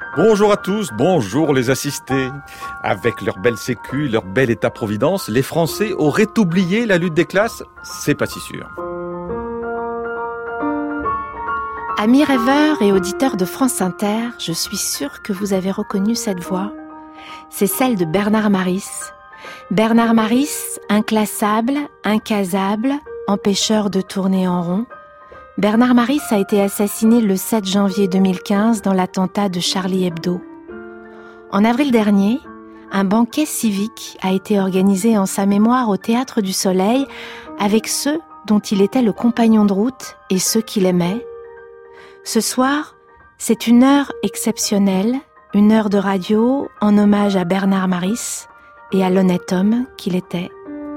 Bonjour à tous, bonjour les assistés. Avec leur belle sécu, leur bel état-providence, les Français auraient oublié la lutte des classes? C'est pas si sûr. Amis rêveurs et auditeurs de France Inter, je suis sûre que vous avez reconnu cette voix. C'est celle de Bernard Maris. Bernard Maris, inclassable, incasable, empêcheur de tourner en rond. Bernard Maris a été assassiné le 7 janvier 2015 dans l'attentat de Charlie Hebdo. En avril dernier, un banquet civique a été organisé en sa mémoire au Théâtre du Soleil avec ceux dont il était le compagnon de route et ceux qu'il aimait. Ce soir, c'est une heure exceptionnelle, une heure de radio en hommage à Bernard Maris et à l'honnête homme qu'il était.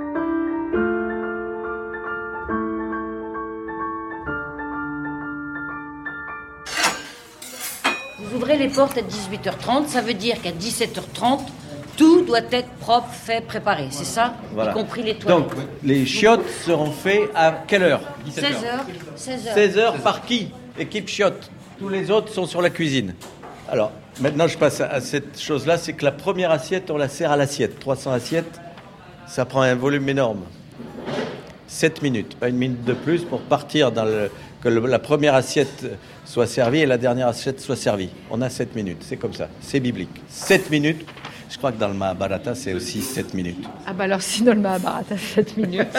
Vous ouvrez les portes à 18h30, ça veut dire qu'à 17h30, tout doit être propre, fait, préparé, c'est ça? Voilà. Y compris les toilettes. Donc, les chiottes seront faites à quelle heure? 16h. 16h par qui? Équipe chiottes. Tous les autres sont sur la cuisine. Alors, maintenant je passe à cette chose-là, c'est que la première assiette, on la sert à l'assiette. 300 assiettes, ça prend un volume énorme. 7 minutes, pas une minute de plus pour partir que la première assiette soit servie et la dernière assiette soit servie. On a 7 minutes, c'est comme ça, c'est biblique. 7 minutes, je crois que dans le Mahabharata, c'est aussi 7 minutes. Ah bah alors si dans le Mahabharata, 7 minutes.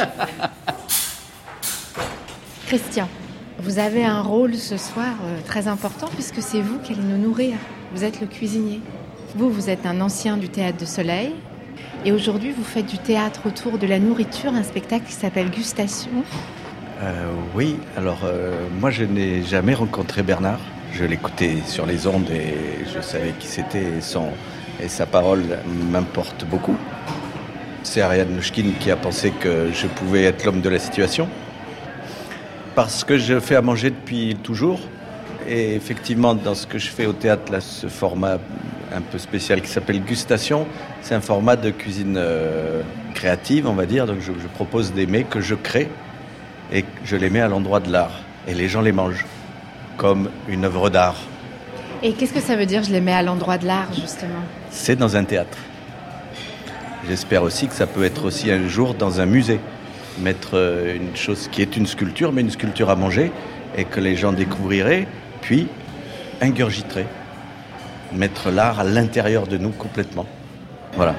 Christian, vous avez un rôle ce soir très important puisque c'est vous qui allez nous nourrir. Vous êtes le cuisinier. Vous êtes un ancien du Théâtre du Soleil. Et aujourd'hui, vous faites du théâtre autour de la nourriture, un spectacle qui s'appelle Gustation. Oui, alors moi je n'ai jamais rencontré Bernard. Je l'écoutais sur les ondes et je savais qui c'était et sa parole m'importe beaucoup. C'est Ariane Mnouchkine qui a pensé que je pouvais être l'homme de la situation. Parce que je fais à manger depuis toujours. Et effectivement, dans ce que je fais au théâtre, là, ce format un peu spécial qui s'appelle Gustation, c'est un format de cuisine créative, on va dire. Donc je propose des mets que je crée et je les mets à l'endroit de l'art. Et les gens les mangent comme une œuvre d'art. Et qu'est-ce que ça veut dire, je les mets à l'endroit de l'art, justement? C'est dans un théâtre. J'espère aussi que ça peut être aussi un jour dans un musée. Mettre une chose qui est une sculpture, mais une sculpture à manger, et que les gens découvriraient, puis ingurgiteraient. Mettre l'art à l'intérieur de nous complètement. Voilà.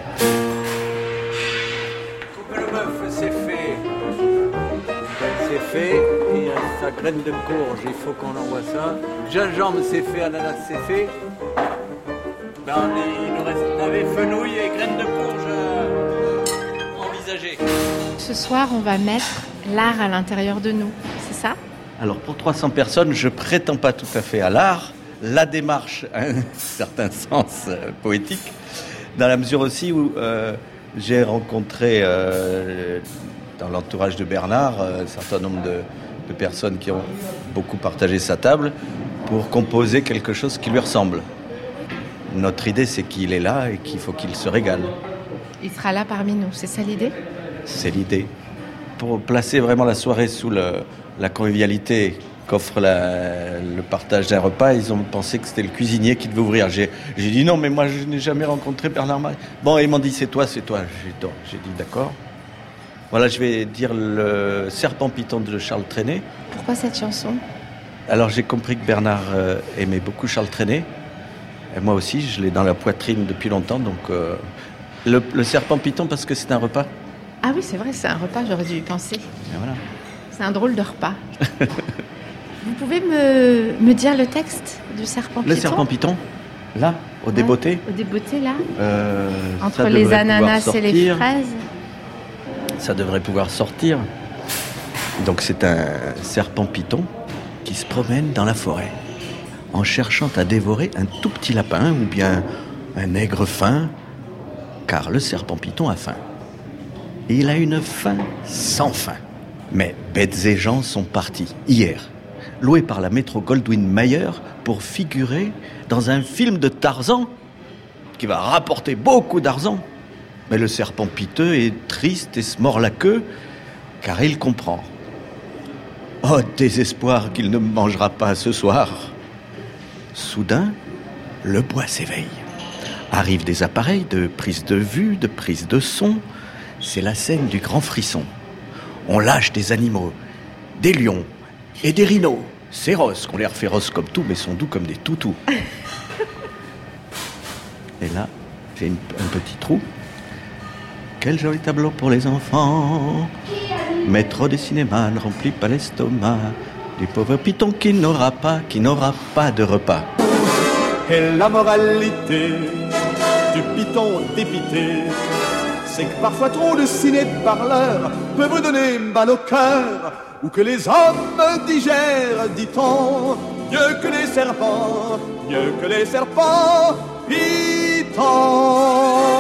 Couper le bœuf, c'est fait. C'est fait. Et sa graine de courge, il faut qu'on envoie ça. Gingembre, c'est fait. Ananas, c'est fait. Ben, il nous reste navet, fenouil et graines de courge envisagées. Ce soir, on va mettre l'art à l'intérieur de nous, c'est ça? Alors pour 300 personnes, je prétends pas tout à fait à l'art. La démarche a un certain sens poétique, dans la mesure aussi où j'ai rencontré dans l'entourage de Bernard un certain nombre de personnes qui ont beaucoup partagé sa table pour composer quelque chose qui lui ressemble. Notre idée, c'est qu'il est là et qu'il faut qu'il se régale. Il sera là parmi nous, c'est ça l'idée? C'est l'idée. Pour placer vraiment la soirée sous la convivialité qu'offre le partage d'un repas, ils ont pensé que c'était le cuisinier qui devait ouvrir. J'ai dit non, mais moi je n'ai jamais rencontré Bernard Maris. Bon, ils m'ont dit c'est toi. J'ai dit d'accord. Voilà, je vais dire le Serpent Python de Charles Trenet. Pourquoi cette chanson? Alors j'ai compris que Bernard aimait beaucoup Charles Trenet. Et moi aussi, je l'ai dans la poitrine depuis longtemps. Donc le Serpent Python parce que c'est un repas. Ah oui, c'est vrai, c'est un repas, j'aurais dû y penser. Et voilà. C'est un drôle de repas. Vous pouvez me dire le texte du Serpent Python? Le Serpent Python, là, au débeauté. Au débeauté, là. Entre Ça les devrait ananas pouvoir et les sortir. fraises. Ça devrait pouvoir sortir. Donc c'est un serpent python qui se promène dans la forêt en cherchant à dévorer un tout petit lapin ou bien un aigre fin, car le serpent python a faim. Et il a une faim sans fin. Mais bêtes et gens sont partis hier, loués par la Metro-Goldwyn-Mayer pour figurer dans un film de Tarzan qui va rapporter beaucoup d'argent. Mais le serpent piteux est triste et se mord la queue, car il comprend. Oh, désespoir qu'il ne me mangera pas ce soir. Soudain, le bois s'éveille. Arrivent des appareils de prise de vue, de prise de son. C'est la scène du grand frisson. On lâche des animaux, des lions et des rhinos. Féroces, qu'on l'air féroces comme tout, mais sont doux comme des toutous. Et là, j'ai un petit trou. Quel joli tableau pour les enfants. Maître du cinéma ne remplit pas l'estomac du pauvre python qui n'aura pas de repas. Et la moralité du python dépité, c'est que parfois trop de ciné-parleurs peut vous donner mal au cœur, ou que les hommes digèrent, dit-on, mieux que les serpents, python.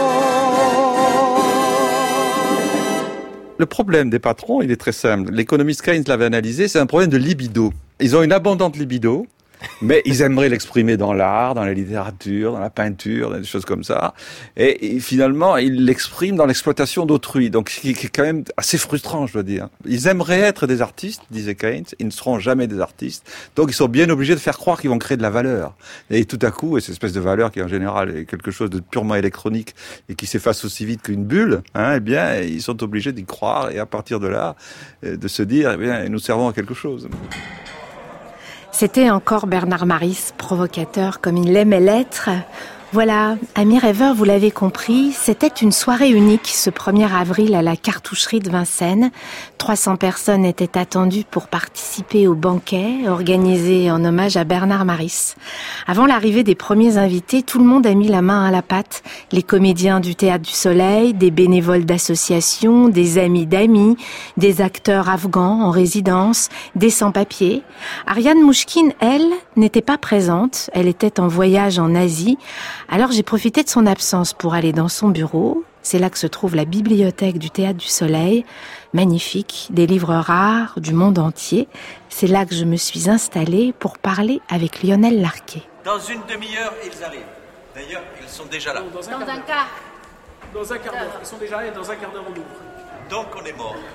Le problème des patrons, il est très simple. L'économiste Keynes l'avait analysé, c'est un problème de libido. Ils ont une abondante libido, mais ils aimeraient l'exprimer dans l'art, dans la littérature, dans la peinture, dans des choses comme ça. Et finalement, ils l'expriment dans l'exploitation d'autrui. Donc, ce qui est quand même assez frustrant, je dois dire. Ils aimeraient être des artistes, disait Keynes. Ils ne seront jamais des artistes. Donc, ils sont bien obligés de faire croire qu'ils vont créer de la valeur. Et tout à coup, et cette espèce de valeur qui, en général, est quelque chose de purement électronique et qui s'efface aussi vite qu'une bulle, eh bien, ils sont obligés d'y croire et à partir de là, de se dire, eh bien, nous servons à quelque chose. C'était encore Bernard Maris, provocateur comme il aimait l'être. Voilà, amis rêveurs, vous l'avez compris, c'était une soirée unique ce 1er avril à la cartoucherie de Vincennes. 300 personnes étaient attendues pour participer au banquet organisé en hommage à Bernard Maris. Avant l'arrivée des premiers invités, tout le monde a mis la main à la pâte. Les comédiens du Théâtre du Soleil, des bénévoles d'associations, des amis d'amis, des acteurs afghans en résidence, des sans-papiers. Ariane Mouchkine, elle, n'était pas présente. Elle était en voyage en Asie. Alors j'ai profité de son absence pour aller dans son bureau. C'est là que se trouve la bibliothèque du Théâtre du Soleil. Magnifique, des livres rares du monde entier. C'est là que je me suis installée pour parler avec Lionel Larquet. Dans une demi-heure, ils arrivent. D'ailleurs, ils sont déjà là. Dans un quart. Dans un quart d'heure. Ils sont déjà là et dans un quart d'heure on ouvre. Donc on est mort.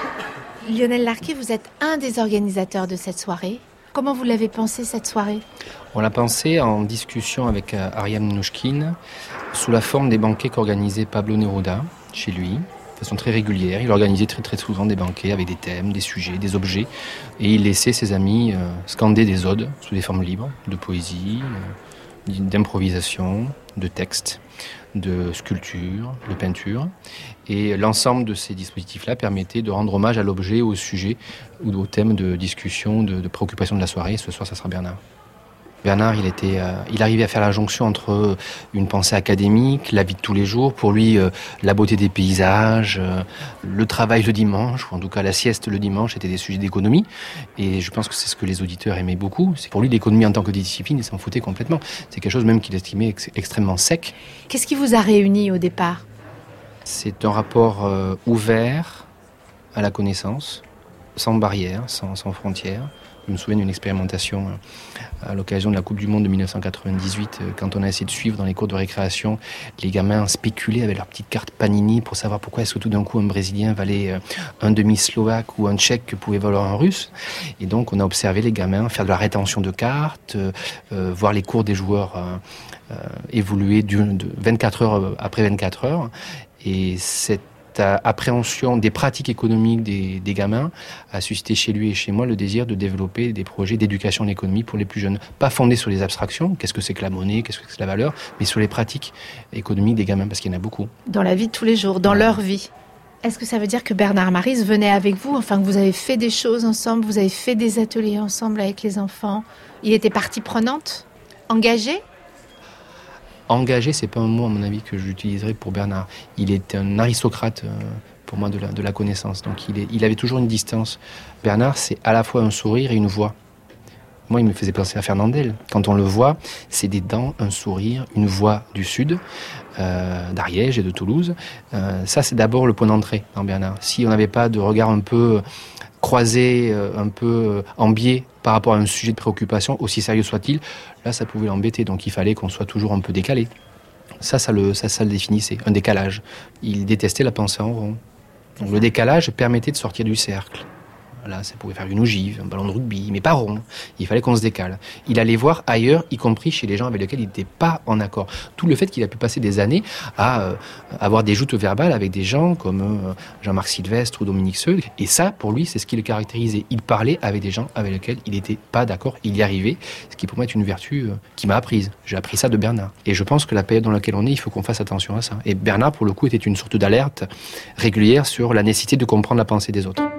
Lionel Larquet, vous êtes un des organisateurs de cette soirée. Comment vous l'avez pensé cette soirée ? On l'a pensé en discussion avec Ariane Mouchkine sous la forme des banquets qu'organisait Pablo Neruda chez lui, de façon très régulière. Il organisait très très souvent des banquets avec des thèmes, des sujets, des objets, et il laissait ses amis scander des odes sous des formes libres, de poésie, d'improvisation, de texte, de sculpture, de peinture. Et l'ensemble de ces dispositifs-là permettait de rendre hommage à l'objet, au sujet ou au thème de discussion, de préoccupation de la soirée. Ce soir, ça sera Bernard. Bernard, il arrivait à faire la jonction entre une pensée académique, la vie de tous les jours, pour lui, la beauté des paysages, le travail le dimanche, ou en tout cas la sieste le dimanche, étaient des sujets d'économie. Et je pense que c'est ce que les auditeurs aimaient beaucoup. C'est pour lui l'économie en tant que discipline, il s'en foutait complètement. C'est quelque chose même qu'il estimait extrêmement sec. Qu'est-ce qui vous a réunis au départ ? C'est un rapport ouvert à la connaissance, sans barrières, sans frontières. Je me souviens d'une expérimentation à l'occasion de la Coupe du Monde de 1998, quand on a essayé de suivre dans les cours de récréation, les gamins spéculaient avec leurs petites cartes Panini pour savoir pourquoi est-ce que tout d'un coup un Brésilien valait un demi-Slovaque ou un Tchèque que pouvait valoir un Russe. Et donc on a observé les gamins faire de la rétention de cartes, voir les cours des joueurs évoluer de 24 heures après 24 heures. Et cette appréhension des pratiques économiques des gamins a suscité chez lui et chez moi le désir de développer des projets d'éducation à l'économie pour les plus jeunes. Pas fondés sur les abstractions, qu'est-ce que c'est que la monnaie, qu'est-ce que c'est que la valeur, mais sur les pratiques économiques des gamins, parce qu'il y en a beaucoup. Dans la vie de tous les jours, dans leur vie. Est-ce que ça veut dire que Bernard Maris venait avec vous, enfin que vous avez fait des choses ensemble, vous avez fait des ateliers ensemble avec les enfants ? Il était partie prenante ? Engagé ? Engagé, c'est pas un mot, à mon avis, que j'utiliserais pour Bernard. Il est un aristocrate, pour moi, de la connaissance. Donc, il avait toujours une distance. Bernard, c'est à la fois un sourire et une voix. Moi, il me faisait penser à Fernandel. Quand on le voit, c'est des dents, un sourire, une voix du Sud, d'Ariège et de Toulouse. Ça, c'est d'abord le point d'entrée dans Bernard. Si on n'avait pas de regard un peu croisé, un peu en biais par rapport à un sujet de préoccupation, aussi sérieux soit-il, là, ça pouvait l'embêter. Donc, il fallait qu'on soit toujours un peu décalé. Ça le définissait, un décalage. Il détestait la pensée en rond. Donc, le décalage permettait de sortir du cercle. Là, ça pouvait faire une ogive, un ballon de rugby, mais pas rond. Il fallait qu'on se décale. Il allait voir ailleurs, y compris chez les gens avec lesquels il n'était pas en accord. Tout le fait qu'il a pu passer des années à avoir des joutes verbales avec des gens comme Jean-Marc Sylvestre ou Dominique Seux. Et ça, pour lui, c'est ce qui le caractérisait. Il parlait avec des gens avec lesquels il n'était pas d'accord. Il y arrivait, ce qui pour moi est une vertu qui m'a apprise. J'ai appris ça de Bernard. Et je pense que la période dans laquelle on est, il faut qu'on fasse attention à ça. Et Bernard, pour le coup, était une sorte d'alerte régulière sur la nécessité de comprendre la pensée des autres.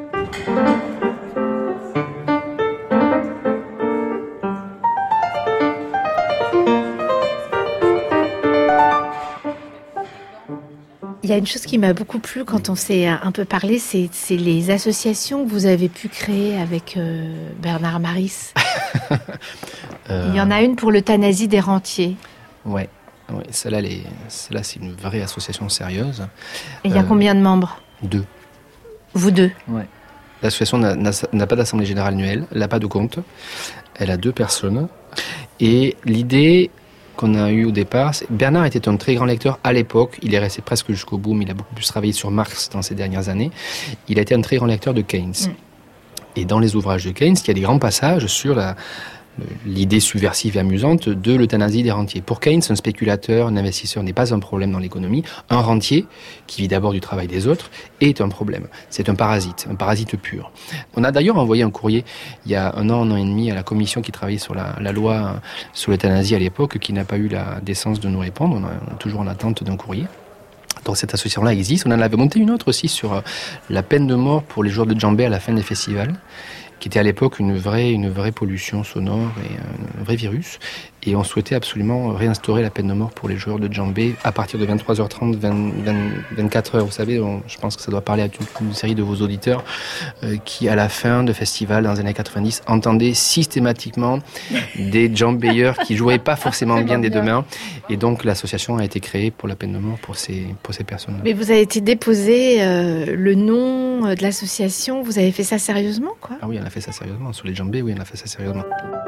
Il y a une chose qui m'a beaucoup plu quand on s'est un peu parlé, c'est les associations que vous avez pu créer avec Bernard Maris. Il y en a une pour l'euthanasie des rentiers. Ouais, celle-là, c'est une vraie association sérieuse. Et il y a combien de membres ? 2. Vous 2 ? Ouais. L'association n'a pas d'assemblée générale annuelle, elle n'a pas de compte, elle a 2 personnes. Et l'idée qu'on a eue au départ, Bernard était un très grand lecteur à l'époque, il est resté presque jusqu'au bout, mais il a beaucoup plus travaillé sur Marx dans ces dernières années. Il a été un très grand lecteur de Keynes. Et dans les ouvrages de Keynes, il y a des grands passages sur l'idée subversive et amusante de l'euthanasie des rentiers. Pour Keynes, un spéculateur, un investisseur n'est pas un problème dans l'économie. Un rentier, qui vit d'abord du travail des autres, est un problème. C'est un parasite pur. On a d'ailleurs envoyé un courrier il y a un an et demi à la commission qui travaillait sur la loi sur l'euthanasie à l'époque, qui n'a pas eu la décence de nous répondre. On est toujours en attente d'un courrier. Donc cette association-là existe. On en avait monté une autre aussi sur la peine de mort pour les joueurs de djembé à la fin des festivals, qui était à l'époque une vraie pollution sonore et un vrai virus. Et on souhaitait absolument réinstaurer la peine de mort pour les joueurs de djembé à partir de 23h30, 24h. Vous savez, je pense que ça doit parler à toute une série de vos auditeurs qui, à la fin de festival dans les années 90, entendaient systématiquement des djembéeurs qui jouaient pas forcément bien des 2 mains. Et donc l'association a été créée pour la peine de mort pour ces personnes-là. Mais vous avez été déposé le nom de l'association, vous avez fait ça sérieusement, quoi ? Ah oui, on a fait ça sérieusement. Sur les djembés, oui, on a fait ça sérieusement.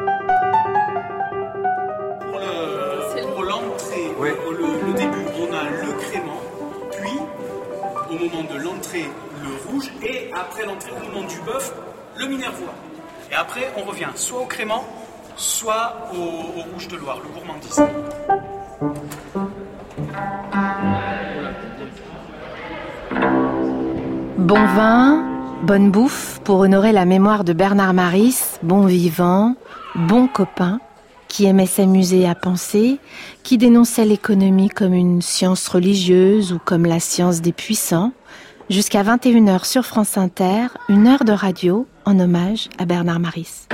Pour l'entrée, le début, on a le crément, puis au moment de l'entrée, le rouge, et après l'entrée, au moment du bœuf, le minervois. Et après, on revient soit au crément, soit au rouge de Loire, le gourmandise. Bon vin, bonne bouffe pour honorer la mémoire de Bernard Maris, bon vivant, bon copain, qui aimait s'amuser à penser, qui dénonçait l'économie comme une science religieuse ou comme la science des puissants. Jusqu'à 21h sur France Inter, 1 heure de radio en hommage à Bernard Maris.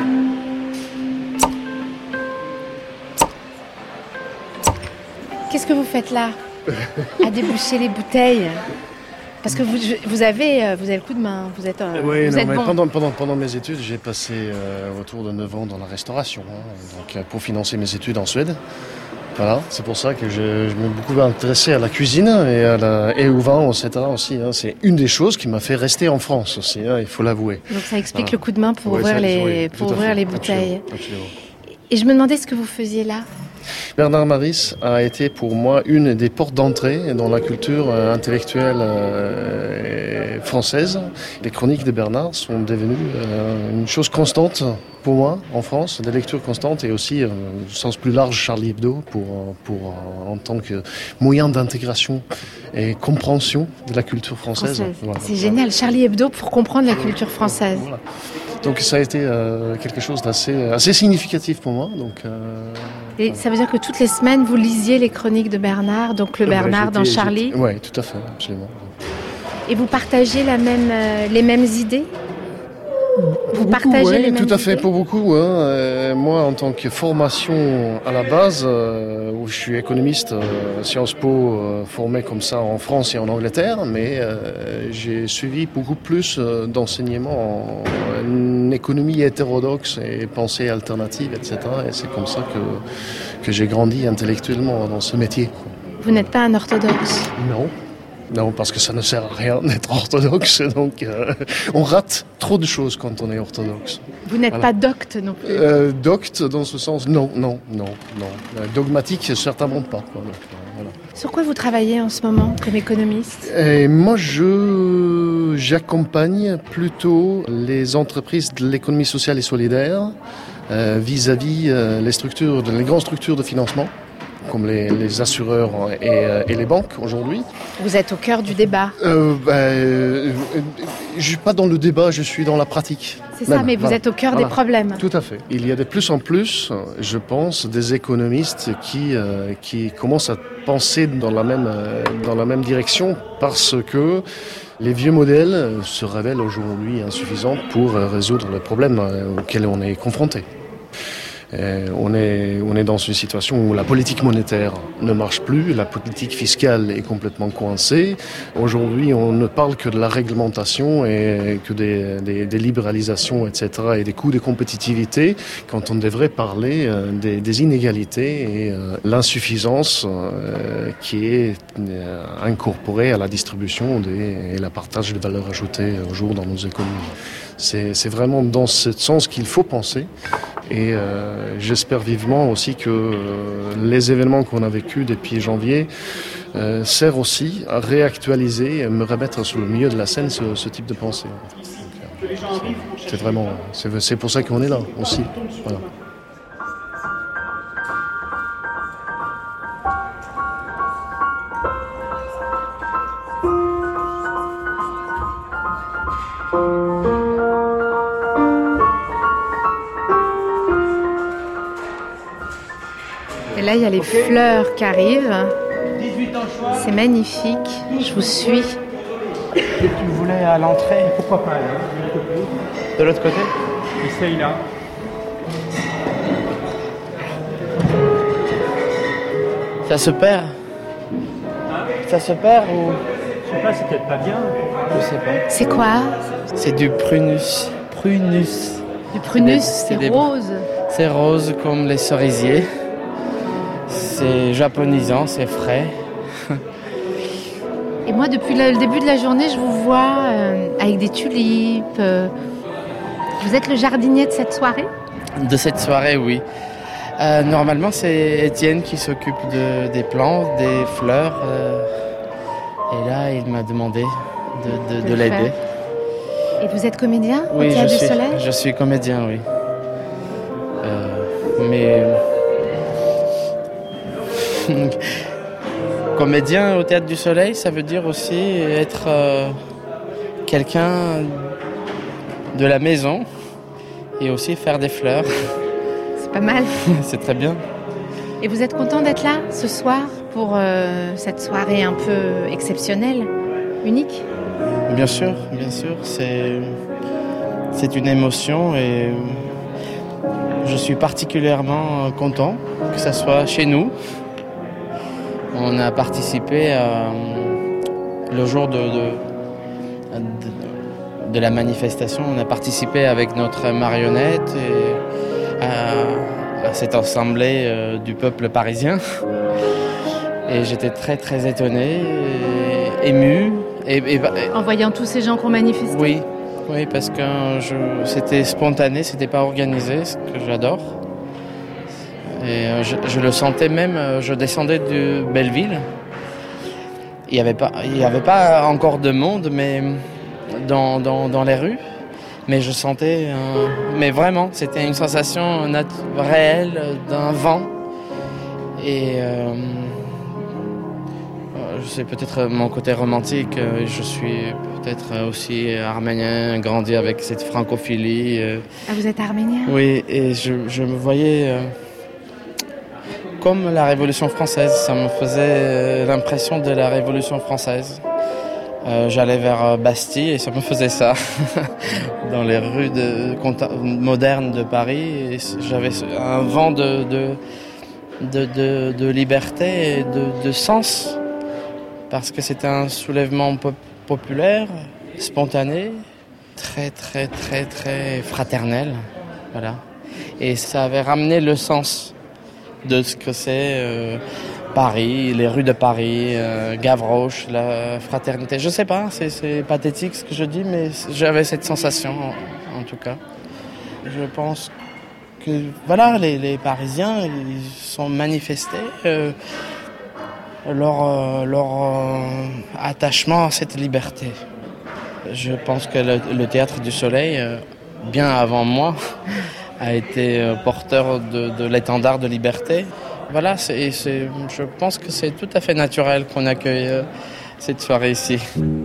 Qu'est-ce que vous faites là ? À déboucher les bouteilles ? Parce que vous avez le coup de main, vous êtes bon. Pendant mes études, j'ai passé autour de 9 ans dans la restauration, donc pour financer mes études en Suède. Voilà, c'est pour ça que je me beaucoup intéressé à la cuisine et au vin, etc. aussi. C'est une des choses qui m'a fait rester en France aussi, il faut l'avouer. Donc ça explique le coup de main pour ouvrir les bouteilles. Absolument. Et je me demandais ce que vous faisiez là. Bernard Maris a été pour moi une des portes d'entrée dans la culture intellectuelle française. Les chroniques de Bernard sont devenues une chose constante pour moi en France, des lectures constantes et aussi, au sens plus large, Charlie Hebdo en tant que moyen d'intégration et compréhension de la culture française. Voilà. C'est génial, Charlie Hebdo pour comprendre la culture française. Voilà. Donc ça a été quelque chose d'assez significatif pour moi. Et ça veut dire que toutes les semaines, vous lisiez les chroniques de Bernard, donc le Bernard dans Charlie ? Oui, tout à fait, absolument. Et vous partagez les mêmes idées ? Vous partagez les mêmes idées ? Tout à fait, pour beaucoup. Moi, en tant que formation à la base, où je suis économiste, Sciences Po, formé comme ça en France et en Angleterre, mais j'ai suivi beaucoup plus d'enseignements en économie hétérodoxe et pensée alternative, etc. Et c'est comme ça que j'ai grandi intellectuellement dans ce métier. Vous n'êtes pas un orthodoxe ? Non. Non, parce que ça ne sert à rien d'être orthodoxe, donc on rate trop de choses quand on est orthodoxe. Vous n'êtes pas docte non plus. Docte dans ce sens, non. Dogmatique, certainement pas. Voilà. Sur quoi vous travaillez en ce moment comme économiste ? Moi, j'accompagne plutôt les entreprises de l'économie sociale et solidaire vis-à-vis les grandes structures de financement, comme les assureurs et les banques aujourd'hui. Vous êtes au cœur du débat. Je suis pas dans le débat, je suis dans la pratique. C'est ça, mais vous êtes au cœur des problèmes. Tout à fait. Il y a de plus en plus, je pense, des économistes qui commencent à penser dans la même direction parce que les vieux modèles se révèlent aujourd'hui insuffisants pour résoudre les problèmes auxquels on est confronté. On est dans une situation où la politique monétaire ne marche plus, la politique fiscale est complètement coincée. Aujourd'hui, on ne parle que de la réglementation et que des libéralisations, etc., et des coûts de compétitivité, quand on devrait parler des inégalités et l'insuffisance qui est incorporée à la distribution et la partage de valeur ajoutée au jour dans nos économies. C'est vraiment dans ce sens qu'il faut penser et j'espère vivement aussi que les événements qu'on a vécus depuis janvier servent aussi à réactualiser et me remettre sur le milieu de la scène ce type de pensée. C'est pour ça qu'on est là aussi. Voilà. Et là, il y a les fleurs qui arrivent. C'est magnifique. Je vous suis. Tu voulais à l'entrée? Pourquoi pas, là, de l'autre côté? Essaye là. Ça se perd? Ça se perd ou? Je sais pas, c'est peut-être pas bien. Je sais pas. C'est quoi? C'est du prunus. Prunus. Du prunus, c'est rose. C'est rose comme les cerisiers. C'est japonisant, c'est frais. Et moi, depuis le début de la journée, je vous vois avec des tulipes. Vous êtes le jardinier de cette soirée? De cette soirée, oui. Normalement, c'est Étienne qui s'occupe des plantes, des fleurs. Et là, il m'a demandé de l'aider. Et vous êtes comédien au Théâtre du Soleil? Je suis comédien, oui. Mais... comédien au Théâtre du Soleil, ça veut dire aussi être quelqu'un de la maison et aussi faire des fleurs. C'est pas mal. C'est très bien. Et vous êtes content d'être là ce soir pour cette soirée un peu exceptionnelle, unique? Bien sûr. C'est une émotion et je suis particulièrement content que ça soit chez nous. On a participé le jour de la manifestation. On a participé avec notre marionnette à cette assemblée du peuple parisien. Et j'étais très très étonné, ému. En voyant tous ces gens qui ont manifesté? Oui, parce que c'était spontané, c'était pas organisé, ce que j'adore. Et je le sentais même, je descendais de Belleville. Il y avait pas encore de monde, mais dans les rues. Mais je sentais, mais vraiment, c'était une sensation réelle d'un vent. Et je sais peut-être mon côté romantique. Je suis peut-être aussi arménien, grandi avec cette francophilie. Ah, vous êtes arménien? Oui, et je me voyais comme la Révolution française. Ça me faisait l'impression de la Révolution française. J'allais vers Bastille et ça me faisait ça. Dans les rues modernes de Paris. Et j'avais un vent de liberté et de sens. Parce que c'était un soulèvement populaire, spontané, très, très, très, très fraternel. Voilà. Et ça avait ramené le sens de ce que c'est Paris, les rues de Paris, Gavroche, la fraternité. Je sais pas, c'est pathétique ce que je dis, mais j'avais cette sensation en tout cas. Je pense que voilà, les Parisiens, ils sont manifestés leur attachement à cette liberté. Je pense que le Théâtre du Soleil, bien avant moi, a été porteur de l'étendard de liberté. Voilà, je pense que c'est tout à fait naturel qu'on accueille cette soirée ici.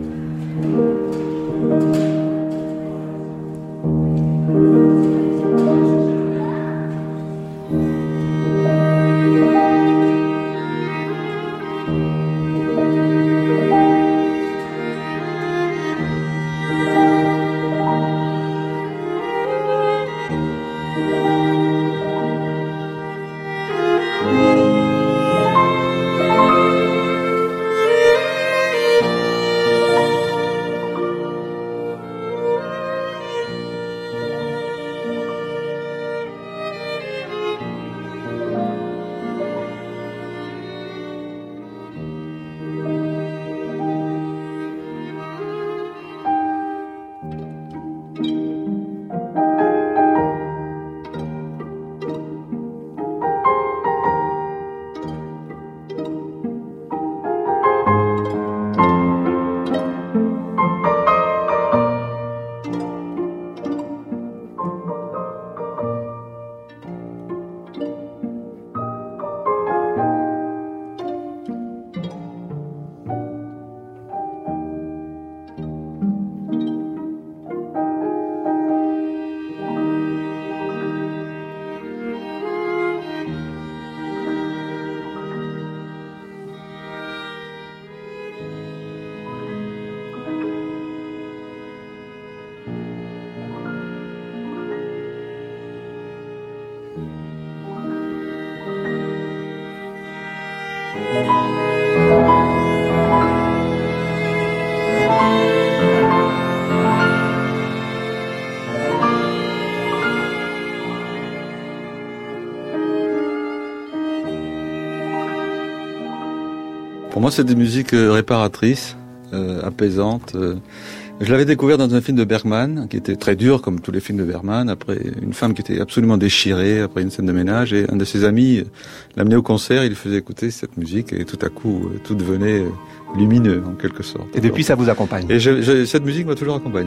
Pour moi, c'est des musiques réparatrices, apaisantes. Je l'avais découvert dans un film de Bergman, qui était très dur, comme tous les films de Bergman, après une femme qui était absolument déchirée après une scène de ménage, et un de ses amis l'amenait au concert, il lui faisait écouter cette musique, et tout à coup, tout devenait lumineux, en quelque sorte. Et depuis, ça vous accompagne? Et cette musique m'a toujours accompagné.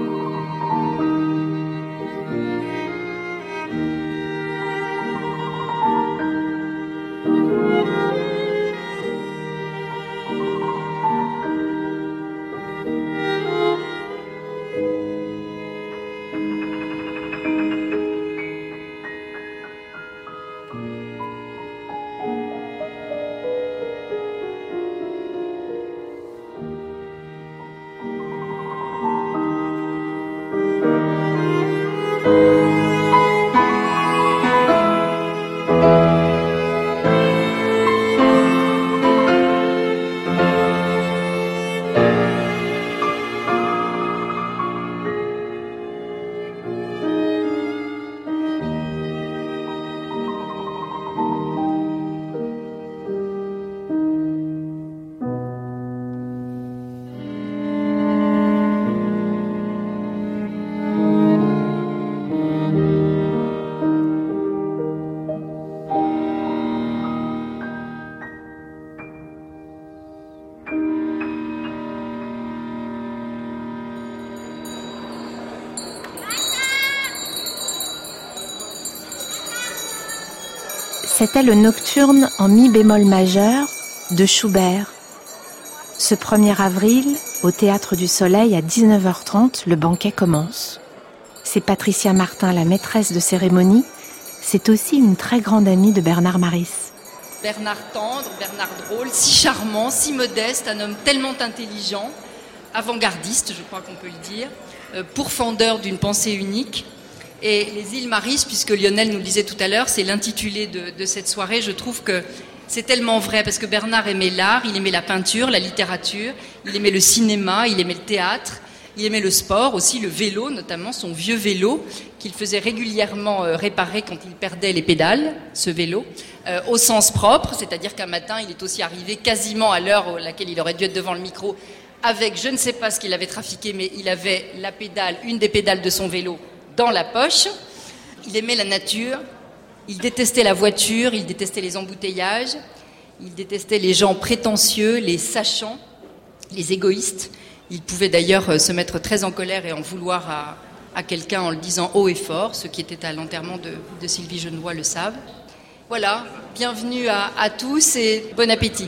C'était le nocturne en mi bémol majeur de Schubert. Ce 1er avril, au Théâtre du Soleil à 19h30, le banquet commence. C'est Patricia Martin, la maîtresse de cérémonie. C'est aussi une très grande amie de Bernard Maris. Bernard tendre, Bernard drôle, si charmant, si modeste, un homme tellement intelligent, avant-gardiste, je crois qu'on peut le dire, pourfendeur d'une pensée unique. Et les îles Maris, puisque Lionel nous le disait tout à l'heure, c'est l'intitulé de cette soirée. Je trouve que c'est tellement vrai, parce que Bernard aimait l'art, il aimait la peinture, la littérature, il aimait le cinéma, il aimait le théâtre, Il aimait le sport, aussi le vélo, notamment son vieux vélo, qu'il faisait régulièrement réparer quand il perdait les pédales, ce vélo, au sens propre, c'est-à-dire qu'un matin, il est aussi arrivé quasiment à l'heure à laquelle il aurait dû être devant le micro, avec, je ne sais pas ce qu'il avait trafiqué, mais il avait la pédale, une des pédales de son vélo, dans la poche. Il aimait la nature, il détestait la voiture, il détestait les embouteillages, il détestait les gens prétentieux, les sachants, les égoïstes. Il pouvait d'ailleurs se mettre très en colère et en vouloir à quelqu'un en le disant haut et fort. Ceux qui étaient à l'enterrement de Sylvie Genevoix le savent. Voilà, bienvenue à tous et bon appétit.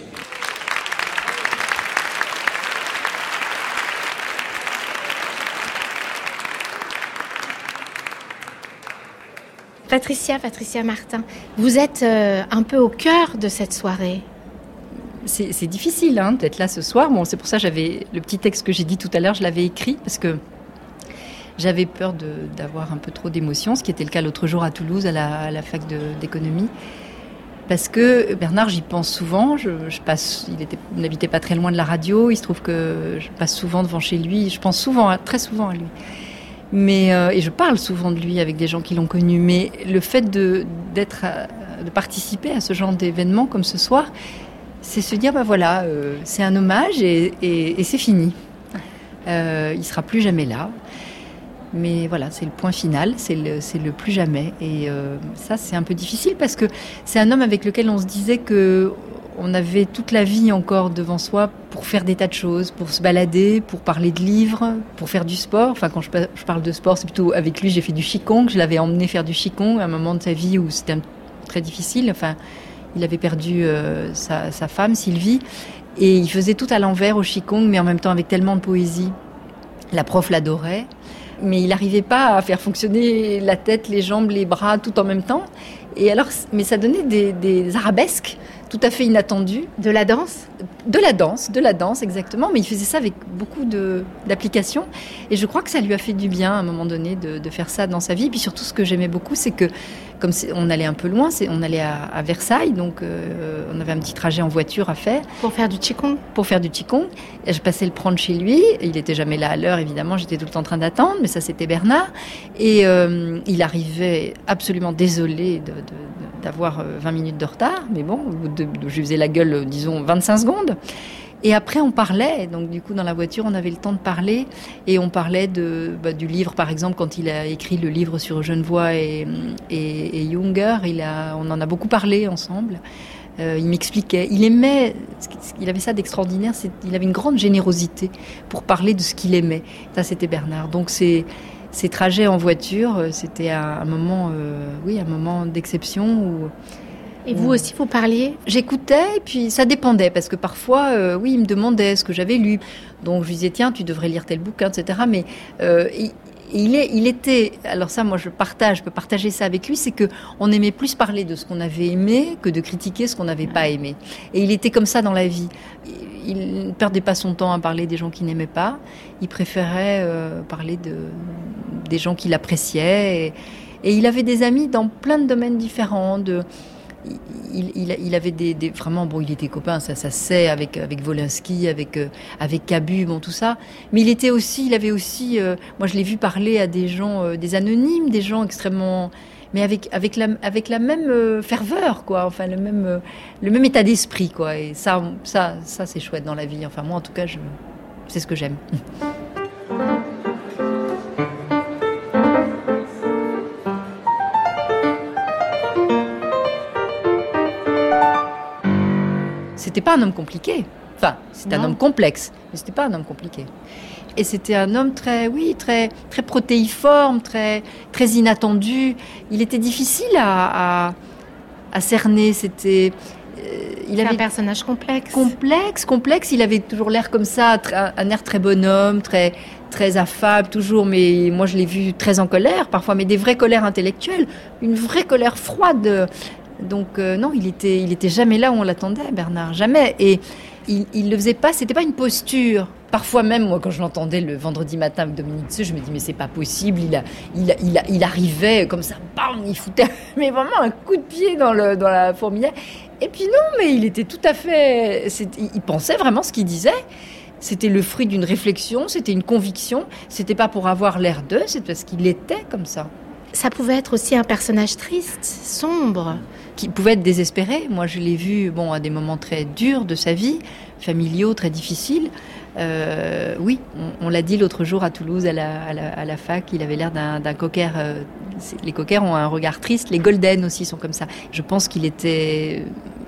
Patricia Martin, vous êtes un peu au cœur de cette soirée. C'est difficile d'être là ce soir. Bon, c'est pour ça que j'avais le petit texte que j'ai dit tout à l'heure, je l'avais écrit parce que j'avais peur d'avoir un peu trop d'émotions, ce qui était le cas l'autre jour à Toulouse à la fac d'économie. Parce que Bernard, j'y pense souvent. Je passe, il n'habitait pas très loin de la radio. Il se trouve que je passe souvent devant chez lui. Je pense souvent, très souvent à lui. Mais et je parle souvent de lui avec des gens qui l'ont connu. Mais le fait de participer à ce genre d'événement comme ce soir, c'est se dire, voilà, c'est un hommage et c'est fini. Il sera plus jamais là. Mais voilà, c'est le point final, c'est le plus jamais. Et ça, c'est un peu difficile parce que c'est un homme avec lequel on se disait qu'on avait toute la vie encore devant soi pour faire des tas de choses, pour se balader, pour parler de livres, pour faire du sport. Enfin, quand je parle de sport, c'est plutôt avec lui, j'ai fait du qigong. Je l'avais emmené faire du qigong à un moment de sa vie où c'était très difficile. Enfin, il avait perdu sa femme, Sylvie, et il faisait tout à l'envers au qigong, mais en même temps avec tellement de poésie. La prof l'adorait, mais il n'arrivait pas à faire fonctionner la tête, les jambes, les bras, tout en même temps. Et alors, mais ça donnait des arabesques tout à fait inattendues. De la danse ? De la danse, exactement. Mais il faisait ça avec beaucoup d'applications. Et je crois que ça lui a fait du bien, à un moment donné, de faire ça dans sa vie. Et puis surtout, ce que j'aimais beaucoup, c'est que, comme on allait un peu loin, on allait à Versailles, donc on avait un petit trajet en voiture à faire. Pour faire du qigong ? Pour faire du qigong. Et je passais le prendre chez lui. Il n'était jamais là à l'heure, évidemment. J'étais tout le temps en train d'attendre. Mais ça, c'était Bernard. Et il arrivait absolument désolé d'avoir 20 minutes de retard. Mais bon, je lui faisais la gueule, disons, 25 secondes. Et après, on parlait. Donc, du coup, dans la voiture, on avait le temps de parler. Et on parlait du livre, par exemple, quand il a écrit le livre sur Genevoix et Junger. On en a beaucoup parlé ensemble. Il m'expliquait. Il avait ça d'extraordinaire. Il avait une grande générosité pour parler de ce qu'il aimait. Ça, c'était Bernard. Donc, ces trajets en voiture, c'était un moment d'exception où... Et vous aussi, vous parliez ? J'écoutais, et puis ça dépendait, parce que parfois, il me demandait ce que j'avais lu. Donc je lui disais, tiens, tu devrais lire tel bouquin, etc. Mais il était... Alors ça, moi, je peux partager ça avec lui, c'est qu'on aimait plus parler de ce qu'on avait aimé que de critiquer ce qu'on n'avait pas aimé. Et il était comme ça dans la vie. Il ne perdait pas son temps à parler des gens qu'il n'aimait pas. Il préférait parler des gens qu'il appréciait. Et il avait des amis dans plein de domaines différents. Il avait vraiment, bon, il était copain, ça se sait, avec Wolinski, avec Cabu, bon, tout ça. Mais il avait aussi, moi je l'ai vu parler à des gens, des anonymes, des gens extrêmement, mais avec la même ferveur, quoi. Enfin, le même état d'esprit, quoi. Et ça c'est chouette dans la vie. Enfin, moi, en tout cas, c'est ce que j'aime. C'était pas un homme compliqué. Enfin, c'était un homme complexe, mais c'était pas un homme compliqué. Et c'était un homme très protéiforme, très inattendu. Il était difficile à cerner. C'était il avait un personnage complexe. Complexe. Il avait toujours l'air comme ça, un air très bonhomme, très affable toujours. Mais moi, je l'ai vu très en colère parfois, mais des vraies colères intellectuelles, une vraie colère froide. Donc non, il était jamais là où on l'attendait, Bernard, jamais. Et il le faisait pas, c'était pas une posture. Parfois même, moi, quand je l'entendais le vendredi matin avec Dominique Seux, je me dis mais c'est pas possible. Il arrivait comme ça, bam, il foutait mais vraiment un coup de pied dans la fourmilière. Et puis non, mais il était tout à fait, il pensait vraiment ce qu'il disait. C'était le fruit d'une réflexion, c'était une conviction. C'était pas pour avoir l'air d'eux, c'est parce qu'il était comme ça. Ça pouvait être aussi un personnage triste, sombre. Qui pouvait être désespéré. Moi, je l'ai vu à des moments très durs de sa vie, familiaux, très difficiles. Oui, on l'a dit l'autre jour à Toulouse, à la fac, il avait l'air d'un cocker. Les cockers ont un regard triste, les golden aussi sont comme ça. Je pense qu'il était...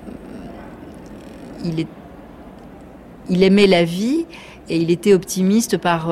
Il aimait la vie et il était optimiste par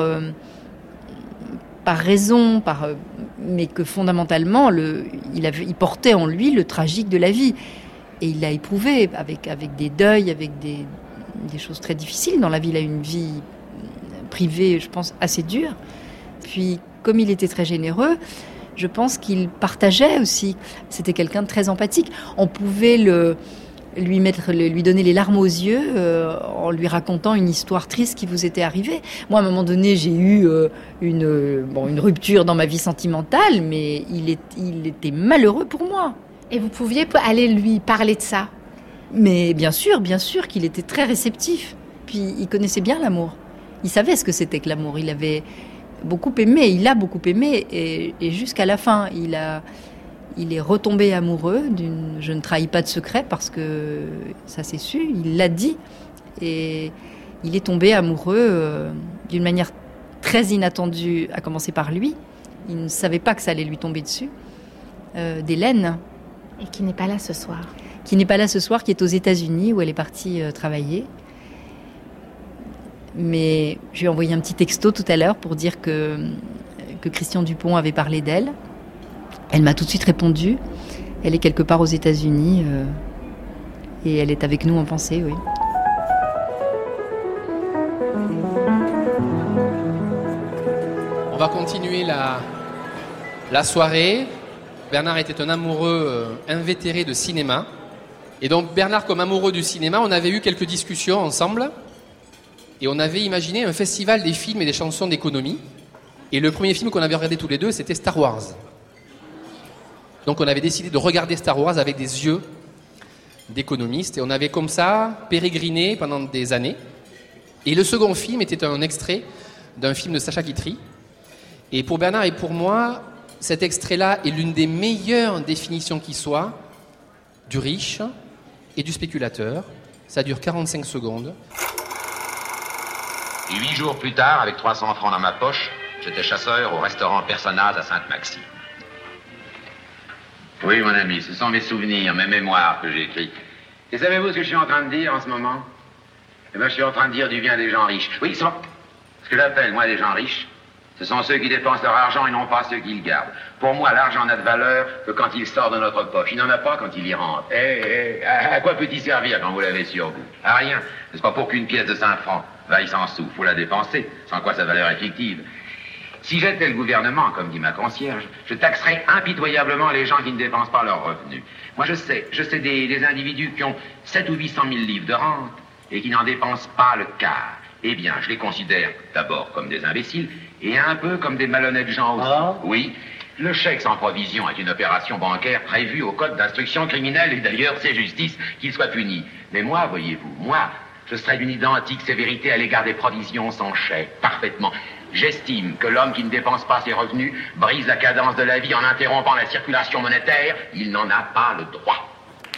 raison, mais que fondamentalement, il portait en lui le tragique de la vie. Et il l'a éprouvé avec des deuils, avec des choses très difficiles. Dans la vie, il a une vie privée, je pense, assez dure. Puis, comme il était très généreux, je pense qu'il partageait aussi. C'était quelqu'un de très empathique. On pouvait lui donner les larmes aux yeux en lui racontant une histoire triste qui vous était arrivée. Moi, à un moment donné, j'ai eu une rupture dans ma vie sentimentale, mais il était malheureux pour moi. Et vous pouviez aller lui parler de ça? Mais bien sûr qu'il était très réceptif. Puis il connaissait bien l'amour. Il savait ce que c'était que l'amour. Il avait beaucoup aimé, il a beaucoup aimé, et jusqu'à la fin, il est retombé amoureux d'une... Je ne trahis pas de secret parce que ça s'est su, il l'a dit. Et il est tombé amoureux d'une manière très inattendue, à commencer par lui. Il ne savait pas que ça allait lui tomber dessus. D'Hélène. Et qui n'est pas là ce soir. Qui n'est pas là ce soir, qui est aux États-Unis où elle est partie travailler. Mais je lui ai envoyé un petit texto tout à l'heure pour dire que Christian Dupont avait parlé d'elle. Elle m'a tout de suite répondu. Elle est quelque part aux États-Unis et elle est avec nous en pensée, oui. On va continuer la soirée. Bernard était un amoureux invétéré de cinéma. Et donc Bernard, comme amoureux du cinéma, on avait eu quelques discussions ensemble. Et on avait imaginé un festival des films et des chansons d'économie. Et le premier film qu'on avait regardé tous les deux, c'était Star Wars. Donc on avait décidé de regarder Star Wars avec des yeux d'économistes. Et on avait comme ça pérégriné pendant des années. Et le second film était un extrait d'un film de Sacha Guitry. Et pour Bernard et pour moi, cet extrait-là est l'une des meilleures définitions qui soit du riche et du spéculateur. Ça dure 45 secondes. Et 8 jours plus tard, avec 300 francs dans ma poche, j'étais chasseur au restaurant Personnaz à Sainte-Maxime. Oui, mon ami, ce sont mes souvenirs, mes mémoires que j'ai écrits. Et savez-vous ce que je suis en train de dire en ce moment? Eh bien, je suis en train de dire du bien des gens riches. Oui, ce que j'appelle, moi, des gens riches, ce sont ceux qui dépensent leur argent et non pas ceux qui le gardent. Pour moi, l'argent n'a de valeur que quand il sort de notre poche. Il n'en a pas quand il y rentre. À quoi peut-il servir quand vous l'avez sur vous? À rien. C'est pas pour qu'une pièce de 5 francs vaille 100 sous. Faut la dépenser, sans quoi sa valeur est fictive. Si j'étais le gouvernement, comme dit ma concierge, je taxerais impitoyablement les gens qui ne dépensent pas leurs revenus. Moi, je sais des individus qui ont 7 ou 800 000 livres de rente et qui n'en dépensent pas le quart. Eh bien, je les considère d'abord comme des imbéciles et un peu comme des malhonnêtes gens aussi. Ah. Oui, le chèque sans provision est une opération bancaire prévue au code d'instruction criminelle et d'ailleurs c'est justice qu'il soit puni. Mais moi, voyez-vous, je serais d'une identique sévérité à l'égard des provisions sans chèque, parfaitement. J'estime que l'homme qui ne dépense pas ses revenus brise la cadence de la vie en interrompant la circulation monétaire. Il n'en a pas le droit.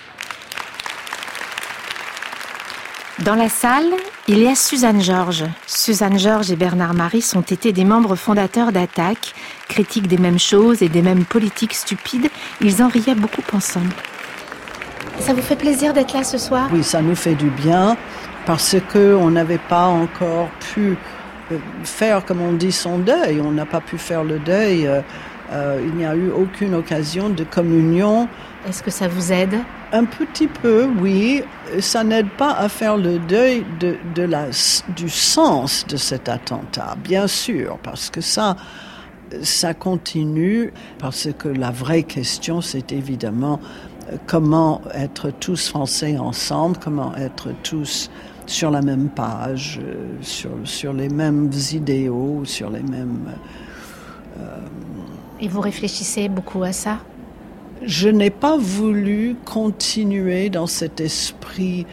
Dans la salle, il y a Suzanne Georges. Suzanne Georges et Bernard Maris ont été des membres fondateurs d'Attaque, critiques des mêmes choses et des mêmes politiques stupides. Ils en riaient beaucoup ensemble. Ça vous fait plaisir d'être là ce soir? Oui, ça nous fait du bien parce qu'on n'avait pas encore pu faire, comme on dit, son deuil. On n'a pas pu faire le deuil. Il n'y a eu aucune occasion de communion. Est-ce que ça vous aide? Un petit peu, oui. Ça n'aide pas à faire le deuil du sens de cet attentat, bien sûr, parce que ça continue, parce que la vraie question, c'est évidemment comment être tous français ensemble, comment être tous sur la même page, sur les mêmes idéaux, sur les mêmes... Et vous réfléchissez beaucoup à ça? Je n'ai pas voulu continuer dans cet esprit